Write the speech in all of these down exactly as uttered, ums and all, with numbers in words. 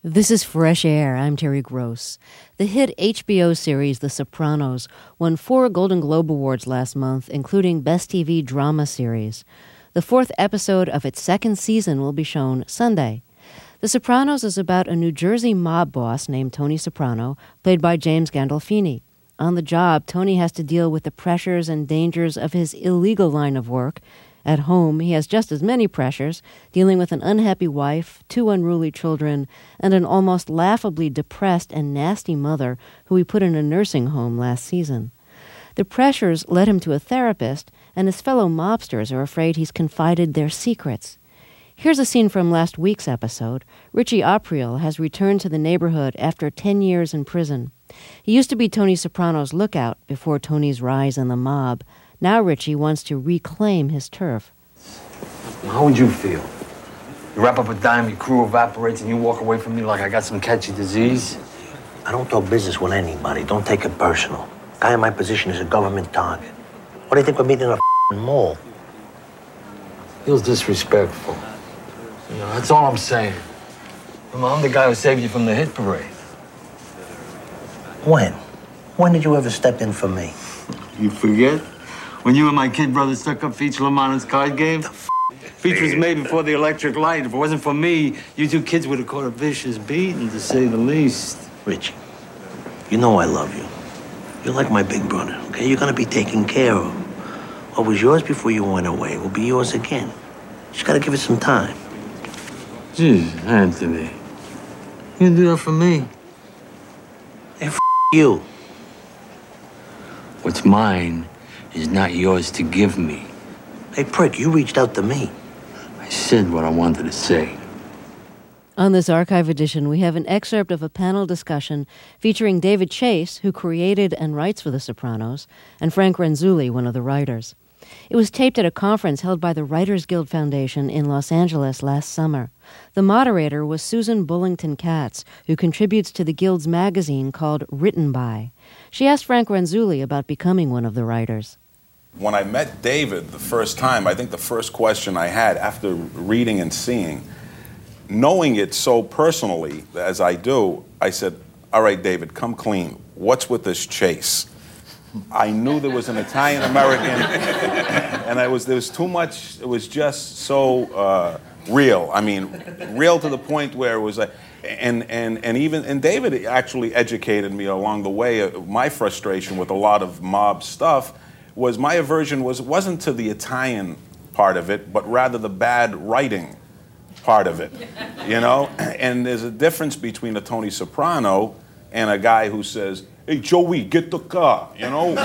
This is Fresh Air. I'm Terry Gross. The hit H B O series The Sopranos won four Golden Globe Awards last month, including Best T V Drama Series. The fourth episode of its second season will be shown Sunday. The Sopranos is about a New Jersey mob boss named Tony Soprano, played by James Gandolfini. On the job, Tony has to deal with the pressures and dangers of his illegal line of work. At home, he has just as many pressures, dealing with an unhappy wife, two unruly children, and an almost laughably depressed and nasty mother who he put in a nursing home last season. The pressures led him to a therapist, and his fellow mobsters are afraid he's confided their secrets. Here's a scene from last week's episode. Richie Aprile has returned to the neighborhood after ten years in prison. He used to be Tony Soprano's lookout before Tony's rise in the mob. Now Richie wants to reclaim his turf. How would you feel? You wrap up a dime, your crew evaporates, and you walk away from me like I got some catchy disease? I don't talk business with anybody. Don't take it personal. Guy in my position is a government target. What do you think we're meeting in a f***ing mall? Feels disrespectful. You know, that's all I'm saying. I'm the guy who saved you from the hit parade. When? When did you ever step in for me? You forget? When you and my kid brother stuck up Feature Lamanna's card game? The f- Feature was made before the electric light. If it wasn't for me, you two kids would have caught a vicious beating, to say the least. Richie, you know I love you. You're like my big brother, okay? You're gonna be taken care of. What was yours before you went away will be yours again. Just gotta give it some time. Jeez, Anthony. You can do that for me. Hey, f- you. What's mine is not yours to give me. Hey, prick, you reached out to me. I said what I wanted to say. On this archive edition, we have an excerpt of a panel discussion featuring David Chase, who created and writes for The Sopranos, and Frank Renzulli, one of the writers. It was taped at a conference held by the Writers Guild Foundation in Los Angeles last summer. The moderator was Susan Bullington Katz, who contributes to the Guild's magazine called Written By. She asked Frank Renzulli about becoming one of the writers. When I met David the first time, I think the first question I had after reading and seeing, knowing it so personally as I do, I said, all right, David, come clean. What's with this Chase? I knew there was an Italian-American, and I was, there was too much, it was just so uh, real. I mean, real to the point where it was like, and, and, and even, and David actually educated me along the way. My frustration with a lot of mob stuff was my aversion was, wasn't to the Italian part of it, but rather the bad writing part of it, you know? And there's a difference between a Tony Soprano and a guy who says, hey, Joey, get the car, you know?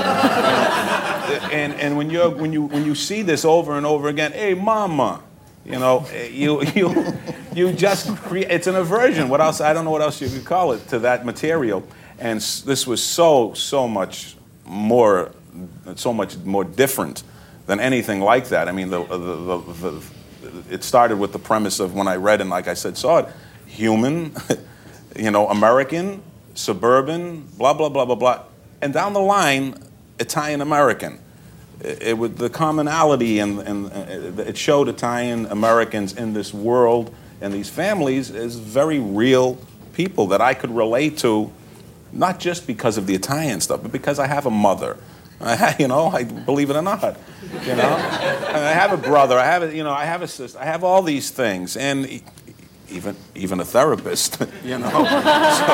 and and when you when you when you see this over and over again, hey, mama, you know, you you you just create. It's an aversion. What else? I don't know what else you could call it to that material. And this was so so much more, so much more different than anything like that. I mean, the the, the, the it started with the premise of when I read and, like I said, saw it, human, you know, American, suburban, blah, blah, blah, blah, blah. And down the line, Italian-American. It, it was the commonality, and, and it showed Italian-Americans in this world and these families as very real people that I could relate to, not just because of the Italian stuff, but because I have a mother. I, you know, I believe it or not, you know. I have a brother, I have a, you know, I have a sister, I have all these things, and even even a therapist, you know. So,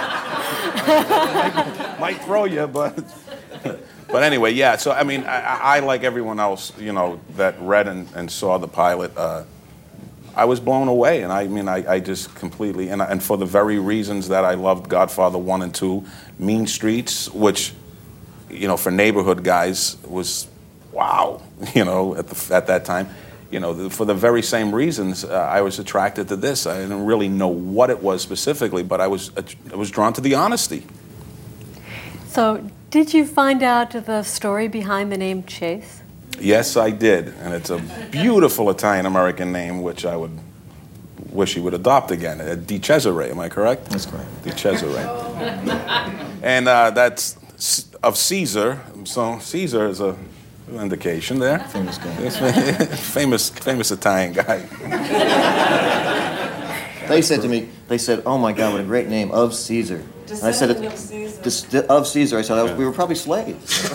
might throw you, but but anyway, yeah. So I mean, I, I like everyone else, you know, that read and, and saw the pilot. Uh, I was blown away, and I mean, I, I just completely, and, and for the very reasons that I loved Godfather one and two, Mean Streets, which, you know, for neighborhood guys was wow, you know, at the at that time. You know, for the very same reasons, uh, I was attracted to this. I didn't really know what it was specifically, but I was I was drawn to the honesty. So, did you find out the story behind the name Chase? Yes, I did, and it's a beautiful Italian-American name, which I would wish he would adopt again. Uh, Di Cesare, am I correct? That's correct. Di Cesare. And uh, that's of Caesar, so Caesar is a indication there. Famous guy. famous, famous Italian guy. They said to me, they said, "Oh my God, what a great name, Of Caesar." And I said, it, of Caesar. Just, Of Caesar. I said, I was, we were probably slaves.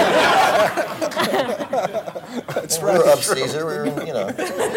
That's we right. were Of Caesar. We were, you know.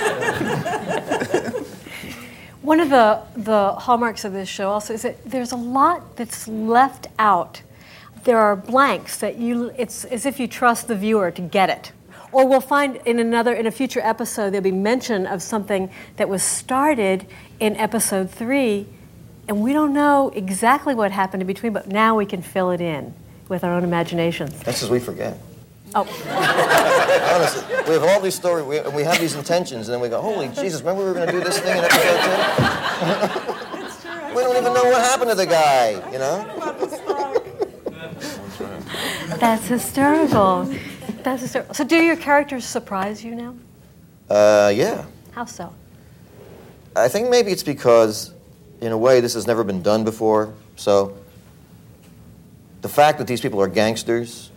One of the, the hallmarks of this show also is that there's a lot that's left out. There are blanks that you, it's as if you trust the viewer to get it. Or we'll find in another, in a future episode, there'll be mention of something that was started in episode three, and we don't know exactly what happened in between, but now we can fill it in with our own imaginations. That's because we forget. Oh. Honestly, we have all these stories, we, we have these intentions, and then we go, holy Jesus, remember we were going to do this thing in episode two? We don't even know what happened to the guy, you know? That's hysterical. That's hysterical. So do your characters surprise you now? Uh, yeah. How so? I think maybe it's because, in a way, this has never been done before. So the fact that these people are gangsters,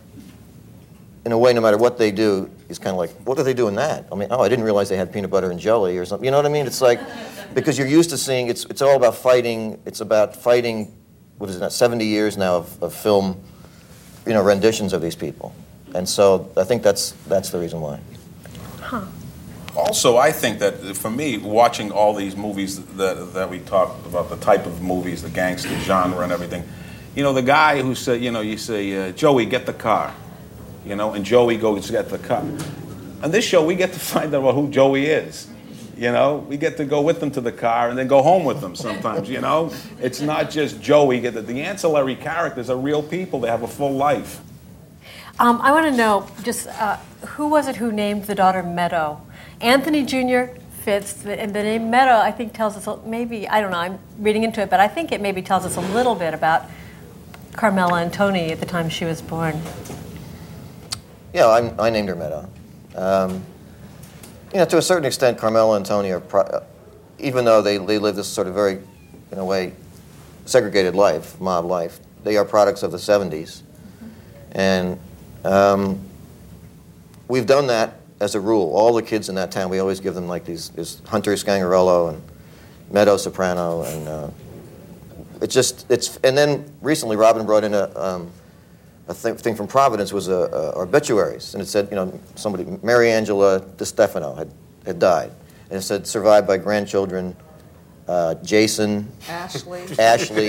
in a way, no matter what they do, is kind of like, what are they doing that? I mean, oh, I didn't realize they had peanut butter and jelly or something. You know what I mean? It's like, because you're used to seeing, it's it's all about fighting. It's about fighting, what is it, seventy years now of, of film, you know, renditions of these people. And so I think that's that's the reason why. Huh. Also, I think that for me, watching all these movies that that we talked about, the type of movies, the gangster genre and everything, you know, the guy who said, you know, you say, uh, Joey, get the car, you know, and Joey goes to get the car. On this show, we get to find out who Joey is. You know, we get to go with them to the car and then go home with them sometimes, you know. It's not just Joey. The, the ancillary characters are real people. They have a full life. Um, I want to know, just uh, who was it who named the daughter Meadow? Anthony Junior fits, and the name Meadow, I think, tells us, maybe, I don't know, I'm reading into it, but I think it maybe tells us a little bit about Carmela and Tony at the time she was born. Yeah, I'm, I named her Meadow. Um, you know, to a certain extent, Carmela and Tony are, pro- even though they, they live this sort of very, in a way, segregated life, mob life, they are products of the seventies. And um, we've done that as a rule. All the kids in that town, we always give them like these, this Hunter Scangarello and Meadow Soprano, and uh, it's just, it's, and then recently Robin brought in a, um, a thing, thing from Providence, was a, a obituaries, and it said, you know, somebody, Mary Angela DiStefano had, had died, and it said survived by grandchildren, uh, Jason, Ashley, Ashley,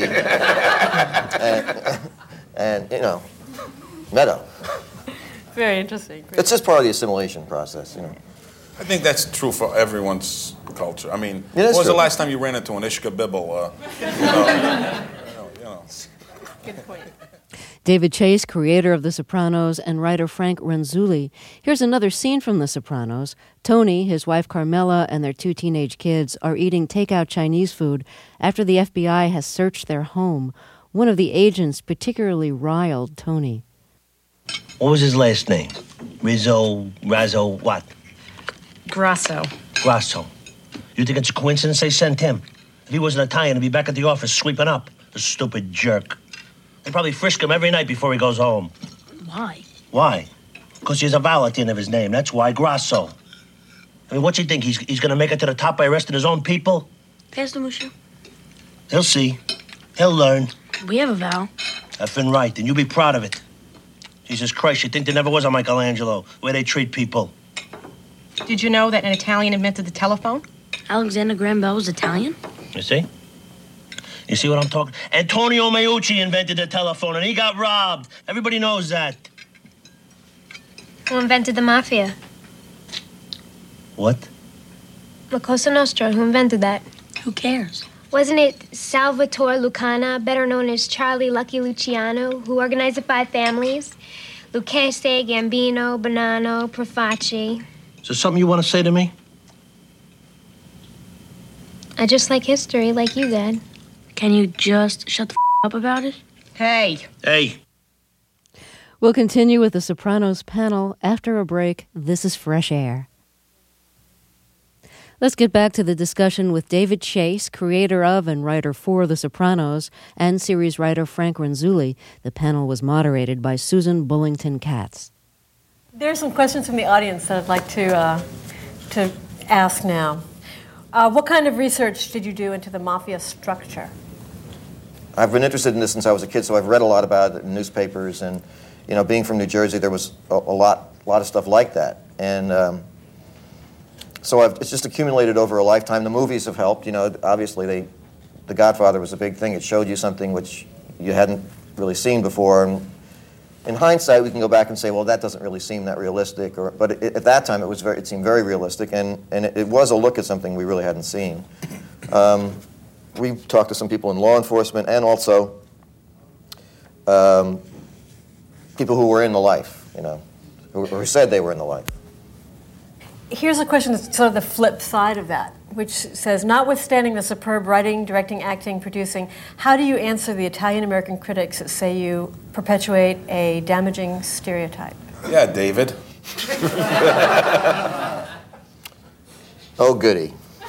and, and, you know, Meadow. Very interesting. It's just part of the assimilation process, you know. I think that's true for everyone's culture. I mean, It is when was true. the last time you ran into an Ishka Bibble? Uh, you know, you know, you know. Good point. David Chase, creator of The Sopranos, and writer Frank Renzulli. Here's another scene from The Sopranos. Tony, his wife Carmela, and their two teenage kids are eating takeout Chinese food after the F B I has searched their home. One of the agents particularly riled Tony. What was his last name? Rizzo, Razzo, what? Grasso. Grasso. You think it's a coincidence they sent him? If he wasn't Italian, he'd be back at the office sweeping up. The stupid jerk. They probably frisk him every night before he goes home. Why? Why? Because he has a vowel at the end of his name. That's why, Grasso. I mean, what's he think? He's, he's going to make it to the top by arresting his own people? Pastor Musha, He'll see. He'll learn. we have a vow. Effing right, and you be proud of it. Jesus Christ, you think there never was a Michelangelo, the way they treat people. Did you know that an Italian invented the telephone? Alexander Graham Bell was Italian? You see? You see what I'm talking? Antonio Meucci invented the telephone, and he got robbed. Everybody knows that. Who invented the mafia? What? La Cosa Nostra. Who invented that? Who cares? Wasn't it Salvatore Lucana, better known as Charlie Lucky Luciano, who organized the five families? Lucchese, Gambino, Bonanno, Profaci. Is there something you want to say to me? I just like history, like you did. Can you just shut the f- up about it? Hey. Hey. We'll continue with the Sopranos panel after a break. This is Fresh Air. Let's get back to the discussion with David Chase, creator of and writer for The Sopranos, and series writer Frank Renzulli. The panel was moderated by Susan Bullington Katz. There are some questions from the audience that I'd like to uh, to ask now. Uh, what kind of research did you do into the mafia structure? I've been interested in this since I was a kid, so I've read a lot about it in newspapers, and you know, being from New Jersey, there was a, a lot, a lot of stuff like that, and um, so I've, it's just accumulated over a lifetime. The movies have helped. You know, obviously, they, The Godfather was a big thing. It showed you something which you hadn't really seen before. And in hindsight, we can go back and say, well, that doesn't really seem that realistic. Or, but it, at that time, it was very, it seemed very realistic, and, and it, it was a look at something we really hadn't seen. Um, we talked to some people in law enforcement and also um, people who were in the life, you know, who, who said they were in the life. Here's a question that's sort of the flip side of that, which says, notwithstanding the superb writing, directing, acting, producing, how do you answer the Italian-American critics that say you perpetuate a damaging stereotype? Yeah, David. Oh, goody.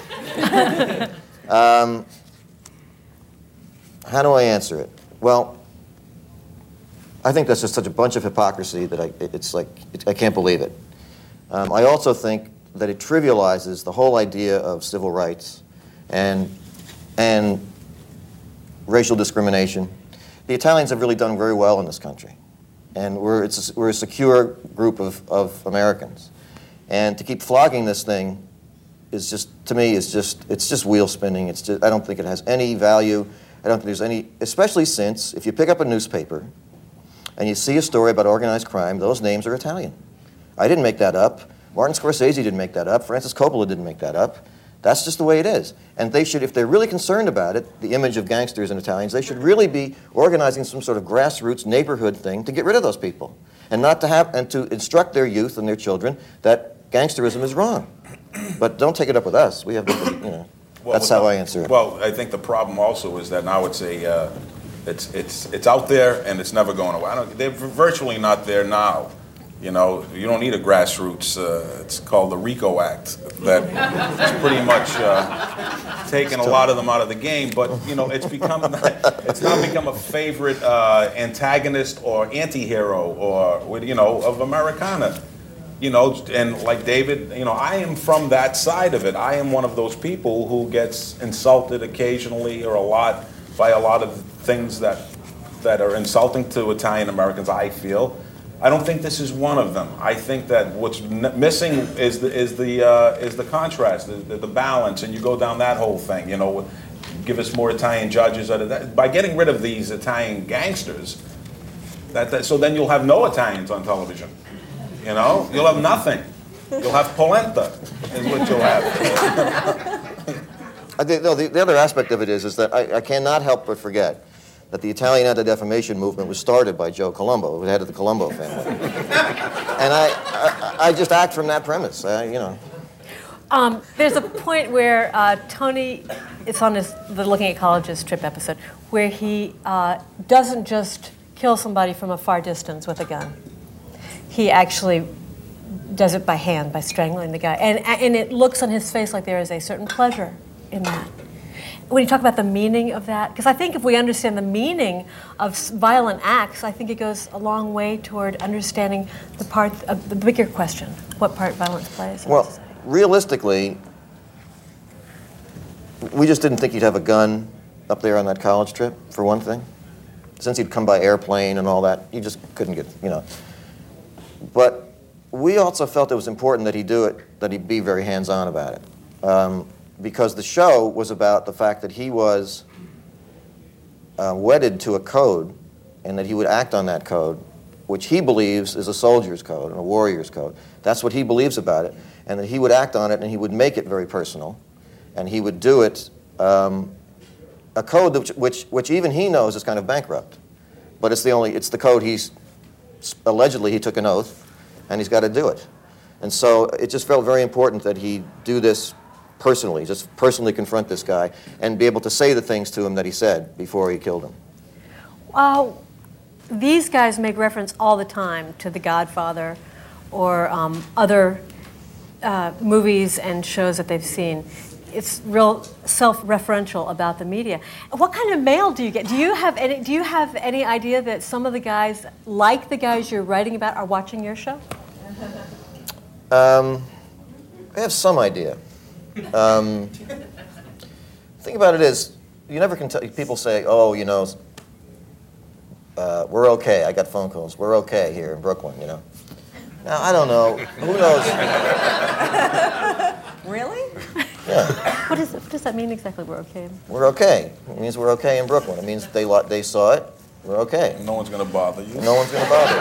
um, how do I answer it? Well, I think that's just such a bunch of hypocrisy that I, it's like, it, I can't believe it. Um, I also think that it trivializes the whole idea of civil rights and, and racial discrimination. The Italians have really done very well in this country, and we're, it's a, we're a secure group of, of Americans. And to keep flogging this thing is just, to me, is just, it's just wheel spinning. It's just, I don't think it has any value. I don't think there's any, especially since if you pick up a newspaper and you see a story about organized crime, those names are Italian. I didn't make that up. Martin Scorsese didn't make that up. Francis Coppola didn't make that up. That's just the way it is. And they should, if they're really concerned about it, the image of gangsters and Italians, they should really be organizing some sort of grassroots neighborhood thing to get rid of those people, and not to have, and to instruct their youth and their children that gangsterism is wrong. But don't take it up with us. We have, you know. Well, that's how I answer it. Well, I think the problem also is that now it's a, uh, it's it's it's out there and it's never going away. I don't, they're virtually not there now. You know, you don't need a grassroots. Uh, it's called the RICO Act. That's pretty much uh, taken a lot of them out of the game. But you know, it's become it's now become a favorite uh, antagonist or anti-hero or you know of Americana. You know, and like David, you know, I am from that side of it. I am one of those people who gets insulted occasionally or a lot by a lot of things that that are insulting to Italian Americans, I feel. I don't think this is one of them. I think that what's n- missing is the is the uh, is the contrast, the, the, the balance, and you go down that whole thing. You know, give us more Italian judges. By getting rid of these Italian gangsters, that, that so then you'll have no Italians on television. You know, you'll have nothing. You'll have polenta, is what you'll have. I think, no, the, the other aspect of it is, is that I, I cannot help but forget that the Italian anti-defamation movement was started by Joe Colombo, the head of the Colombo family. And I, I, I just act from that premise, I, you know. Um, there's a point where uh, Tony, it's on his the Looking at Colleges trip episode, where he uh, doesn't just kill somebody from a far distance with a gun. He actually does it by hand, by strangling the guy. And, and it looks on his face like there is a certain pleasure in that. When you talk about the meaning of that, because I think if we understand the meaning of violent acts, I think it goes a long way toward understanding the part of the bigger question, what part violence plays. Well, realistically, we just didn't think he'd have a gun up there on that college trip, for one thing. Since he'd come by airplane and all that, you just couldn't get, you know. But we also felt it was important that he do it, that he be very hands-on about it. Um, because the show was about the fact that he was uh, wedded to a code and that he would act on that code, which he believes is a soldier's code and a warrior's code. That's what he believes about it, and that he would act on it and he would make it very personal, and he would do it, um, a code which, which, which even he knows is kind of bankrupt. But it's the only, it's the code he's, allegedly he took an oath, and he's got to do it. And so it just felt very important that he do this personally, just personally confront this guy and be able to say the things to him that he said before he killed him. Uh, these guys make reference all the time to The Godfather or um, other uh, movies and shows that they've seen. It's real self-referential about the media. What kind of mail do you get? Do you have any? Do you have any idea that some of the guys, like the guys you're writing about, are watching your show? Um, I have some idea. Um, thing about it is, you never can tell. People say, "Oh, you know, uh, we're okay." I got phone calls. We're okay here in Brooklyn. You know. Now I don't know. Who knows? Really? Yeah. What, is, what does that mean exactly? We're okay. We're okay. It means we're okay in Brooklyn. It means they lo- they saw it. We're okay. No one's going to bother you. No one's going to bother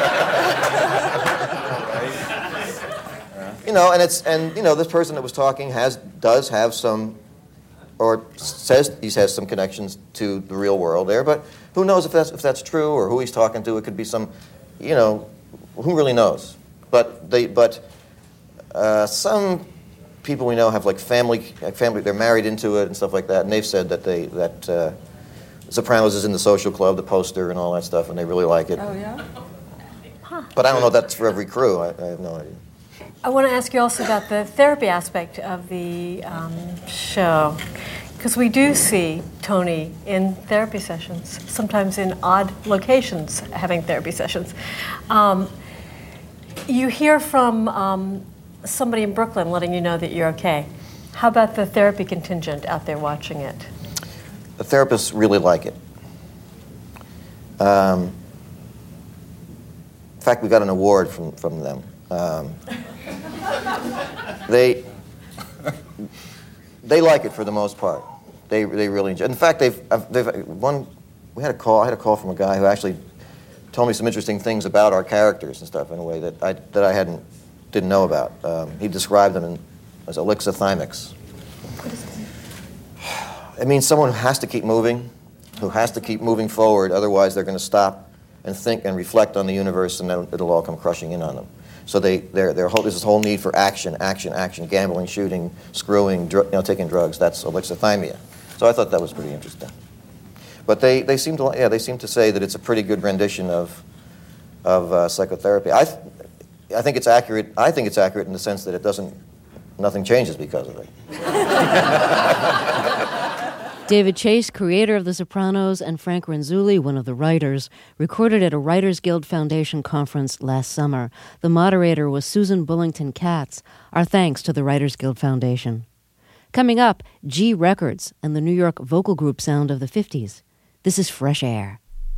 you. You know, and it's and you know this person that was talking has does have some, or says he has some connections to the real world there. But who knows if that's if that's true or who he's talking to? It could be some, you know, who really knows? But they but uh, some people we know have like family like family. They're married into it and stuff like that, and they've said that they that. Uh, Sopranos is in the social club, the poster and all that stuff, and they really like it. Oh, yeah? Huh. But I don't know if that's for every crew. I, I have no idea. I want to ask you also about the therapy aspect of the um, show. Because we do see Tony in therapy sessions, sometimes in odd locations having therapy sessions. Um, you hear from um, somebody in Brooklyn letting you know that you're okay. How about the therapy contingent out there watching it? The therapists really like it. Um, in fact, we got an award from, from them. Um, they they like it for the most part. They they really enjoy. In fact, they've they've one. We had a call. I had a call from a guy who actually told me some interesting things about our characters and stuff in a way that I that I hadn't didn't know about. Um, he described them in, as alexithymics. It means someone who has to keep moving, who has to keep moving forward, otherwise they're going to stop and think and reflect on the universe, and then it'll all come crushing in on them. So they, they're, they're whole, there's this whole need for action, action, action, gambling, shooting, screwing, dr- you know, taking drugs. That's alexithymia. So I thought that was pretty interesting. But they, they seem to yeah they seem to say that it's a pretty good rendition of of uh, psychotherapy. I th- I think it's accurate. I think it's accurate in the sense that it doesn't nothing changes because of it. David Chase, creator of The Sopranos, and Frank Renzulli, one of the writers, recorded at a Writers Guild Foundation conference last summer. The moderator was Susan Bullington Katz. Our thanks to the Writers Guild Foundation. Coming up, G Records and the New York vocal group sound of the fifties. This is Fresh Air.